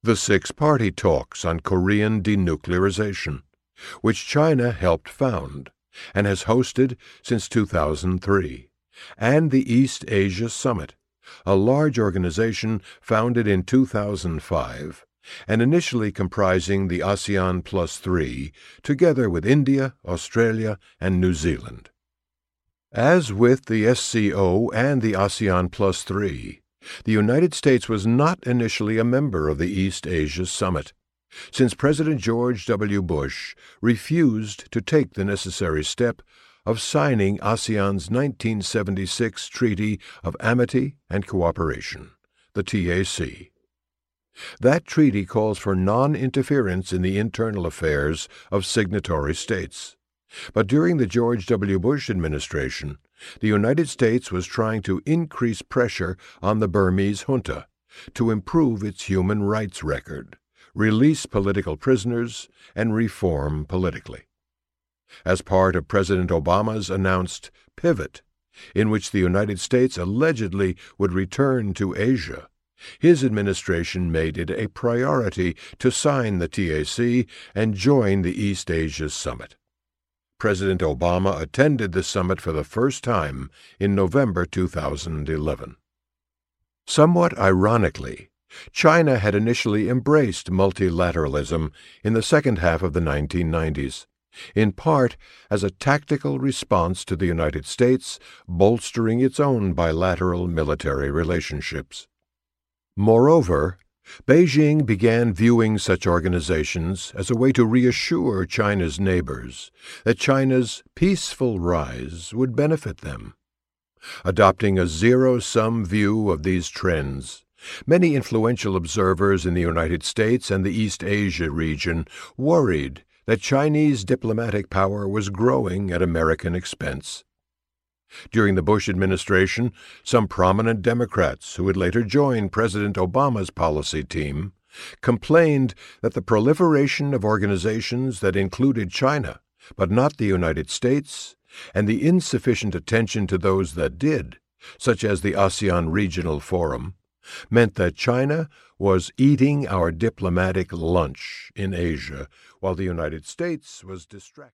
the Six-Party Talks on Korean Denuclearization, which China helped found and has hosted since 2003, and the East Asia Summit, a large organization founded in 2005 and initially comprising the ASEAN Plus 3, together with India, Australia, and New Zealand. As with the SCO and the ASEAN Plus 3, the United States was not initially a member of the East Asia Summit, since President George W. Bush refused to take the necessary step of signing ASEAN's 1976 Treaty of Amity and Cooperation, the TAC. That treaty calls for non-interference in the internal affairs of signatory states. But during the George W. Bush administration, the United States was trying to increase pressure on the Burmese junta to improve its human rights record, release political prisoners, and reform politically. As part of President Obama's announced pivot, in which the United States allegedly would return to Asia, his administration made it a priority to sign the TAC and join the East Asia Summit. President Obama attended the summit for the first time in November 2011. Somewhat ironically, China had initially embraced multilateralism in the second half of the 1990s, in part as a tactical response to the United States bolstering its own bilateral military relationships. Moreover, Beijing began viewing such organizations as a way to reassure China's neighbors that China's peaceful rise would benefit them. Adopting a zero-sum view of these trends, many influential observers in the United States and the East Asia region worried that Chinese diplomatic power was growing at American expense. During the Bush administration, some prominent Democrats who would later join President Obama's policy team complained that the proliferation of organizations that included China, but not the United States, and the insufficient attention to those that did, such as the ASEAN Regional Forum, meant that China was eating our diplomatic lunch in Asia, while the United States was distracted.